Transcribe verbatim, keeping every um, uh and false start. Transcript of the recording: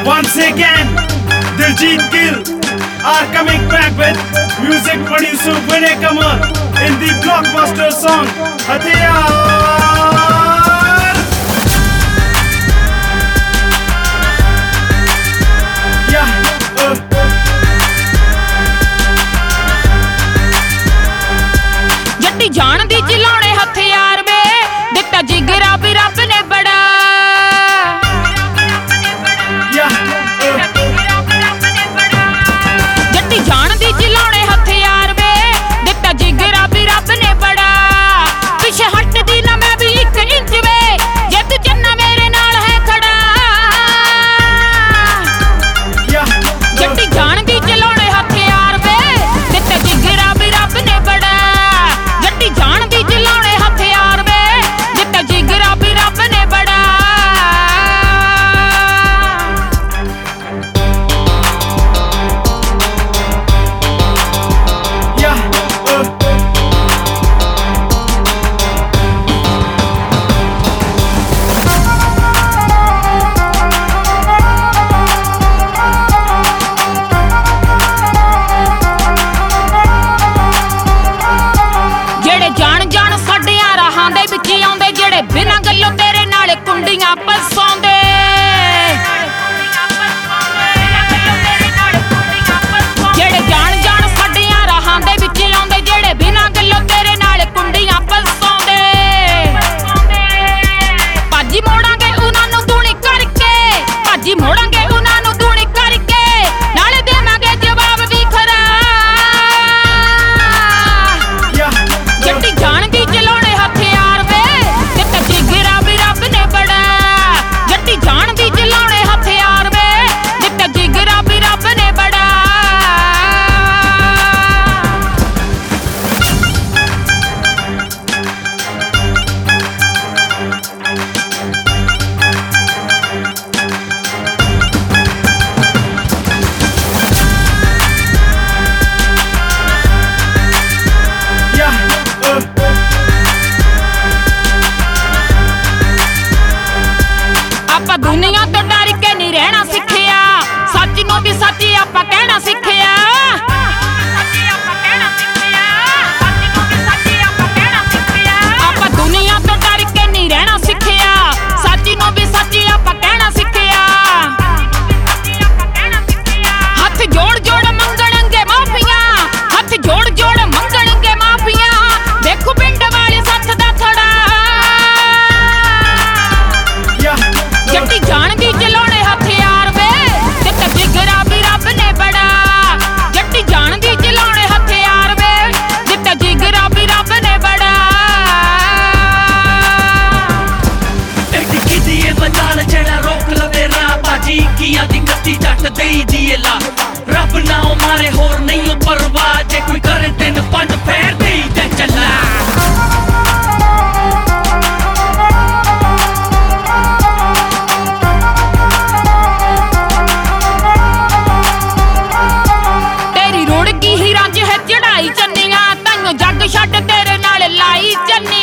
Once again, Diljit Gill are coming back with music producer Vinay Kamal in the blockbuster song Hathiyaar. Yeah, uh. ਜੱਟੀ ਜਾਣ ਦੀ ਚਲਾਉਣੇ ਹਥਿਆਰ ਵੇ ਦਿੱਤਾ ਜਿਗਰਾ ਵੀ ਰੱਬ ਨੇ ਬੜਾ ਜੱਟੀ ਜਾਣ ਦੀ ਚਲਾਉਣੇ ਹਥਿਆਰ ਵੇ ਦਿੱਤਾ ਜਿਗਰਾ ਵੀ ਰੱਬ ਨੇ ਬੜਾ ਪਿੱਛੇ ਹਟਦੀ ਨਾ ਮੈਂ ਵੀ ਇੱਕ ਇੰਚ ਵੇ ਜੇ ਤੂੰ ਚੰਨਾ ਮੇਰੇ ਨਾਲ ਹੈ ਖੜਾ ਜੱਟੀ ਜਾਣ ਦੀ ਚਲਾਉਣੇ ਹਥਿਆਰ ਵੇ ਦਿੱਤਾ ਜਿਗਰਾ ਵੀ ਰੱਬ ਨੇ ਬੜਾ ਜੱਟੀ ਜਾਣ ਦੀ ਚਲਾਉਣੇ ਹਥਿਆਰ ਵੇ ਦਿੱਤਾ ਜਿਗਰਾ ਵੀ ਰੱਬ ਨੇ ਬੜਾ ਜਾਣ ਜਾਣ ਸਾਡਿਆਂ ਰਾਹਾਂ ਦੇ ਵਿੱਚ ਆਉਂਦੇ ਜਿਹੜੇ ਬਿਨਾਂ ਗੱਲੋਂ ਤੇਰੇ ਨਾਲ ਕੁੰਡੀਆਂ ਪਸਾਉਂਦੇ ਜਿਹੜੇ ਜਾਣ ਜਾਣ ਸਾਡਿਆਂ ਰਾਹਾਂ ਦੇ ਵਿੱਚ ਆਉਂਦੇ ਜਿਹੜੇ ਬਿਨਾਂ ਗੱਲੋਂ ਤੇਰੇ ਨਾਲ ਕੁੰਡੀਆਂ ਪਸਾਉਂਦੇ ਭਾਜੀ ਮੋੜਾਂਗੇ ਉਹਨਾਂ ਨੂੰ ਦੂਣੀ ਕਰਕੇ ਭਾਜੀ ਮੋੜਾਂਗੇ ਉਹਨਾਂ ਨੂੰ ਦੂਣੀ ਕਰਕੇ ਨਾਲੇ ਦੇਵਾਂਗੇ ਜਵਾਬ ਵੀ ਖਰਾ ਜੱਟੀ ਜਾਣ ਦੀ ਚਲਾਉਣੇ ਹਥਿਆਰ ਵੇ ਦਿੱਤਾ ਜਿਗਰਾ ਵੀ ਰੱਬ ਨੇ ਬੜਾ ਜੱਟੀ ਜਾਣ ਦੀ ਚਲਾਉਣੇ ਹਥਿਆਰ ਵੇ ਦਿੱਤਾ ਜਿਗਰਾ ਵੀ ਰੱਬ ਨੇ ਬੜਾ ਆਪਾਂ ਦੁਨੀਆ ਤੋਂ ਡਰ ਕੇ ਨਹੀਂ ਰਹਿਣਾ ਸਿੱਖਿਆ ਸੱਚ ਨੂੰ ਵੀ ਸੱਚ ਆਪਾਂ ਕਹਿਣਾ ਸਿੱਖਿਆ ਆਪਾਂ ਦੁਨੀਆ ਤੋਂ ਡਰ ਕੇ ਨਹੀਂ ਰਹਿਣਾ ਸਿੱਖਿਆ ਸੱਚ ਨੂੰ ਵੀ ਸੱਚ ਆਪਾਂ ਕਹਿਣਾ ਸਿੱਖਿਆ ਹੱਥ ਜੋੜ ਜੋੜ ਮੰਗਣਗੇ ਮਾਫੀਆਂ ਹੱਥ ਜੋੜ ਜੋੜ ਮੰਗਣਗੇ ਮਾਫੀਆਂ ਦੇਖੋ ਪਿੰਡ ਵਾਲੇ ਸੱਥ ਦਾ ਥੜਾ ਜੱਟੀ ਜਾਣ ਦੀ ਚਲਾਉਣੇ ਹਥਿਆਰ ਵੇ ਦਿੱਤਾ ਜਿਗਰਾ ਵੀ ਰੱਬ ਨੇ ਬੜਾ ਜੱਟੀ ਜਾਣ ਦੀ ਚਲਾਉਣੇ ਹਥਿਆਰ ਵੇ ਦਿੱਤਾ ਜਿਗਰਾ ਵੀ ਰੱਬ ਨੇ ਬੜਾ ਇੱਕ ਕਿਦੀਏ ਬਨਾਲ ਜਿਹੜਾ ਰੋਕ ਲਵੇ ਰਾਹ ਬਾਜੀ ਕੀਆਂ ਦੀ ਕੱਤੀ ਜੱਟ ਦੇਈ ਦੀਏ ਲਾ ਰੱਬ ਨਾ ਮਾਰੇ ਹੋਰ ਨਹੀਂ ਪਰਵਾਹ ਜੇ ਕੋਈ ਕਰੇ ਤੈਨੂੰ ਪੰਜ ਫੇਰ ਦੇਈ ਤੇ ਚੱਲਾ ਤੇਰੀ ਰੁੜ ਗਈ ਹੀ ਰੰਜ ਹੈ ਚੜਾਈ ਚੰਨੀਆਂ ਤੈਨੂੰ ਜੱਗ ਛੱਡ ਤੇਰੇ ਨਾਲ ਲਾਈ ਚੰਨੀ